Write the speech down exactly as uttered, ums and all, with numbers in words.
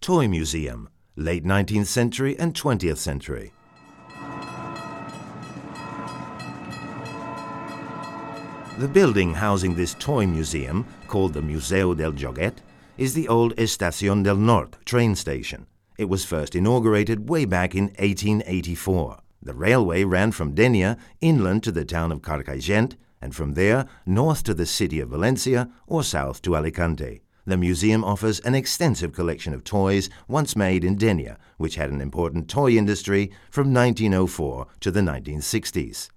Toy Museum, late nineteenth century and twentieth century. The building housing this toy museum, called the Museo del Joguet, is the old Estación del Norte train station. It was first inaugurated way back in eighteen eighty-four. The railway ran from Dénia inland to the town of Carcaixent, and from there north to the city of Valencia or south to Alicante. The museum offers an extensive collection of toys once made in Dénia, which had an important toy industry from nineteen oh four to the nineteen sixties.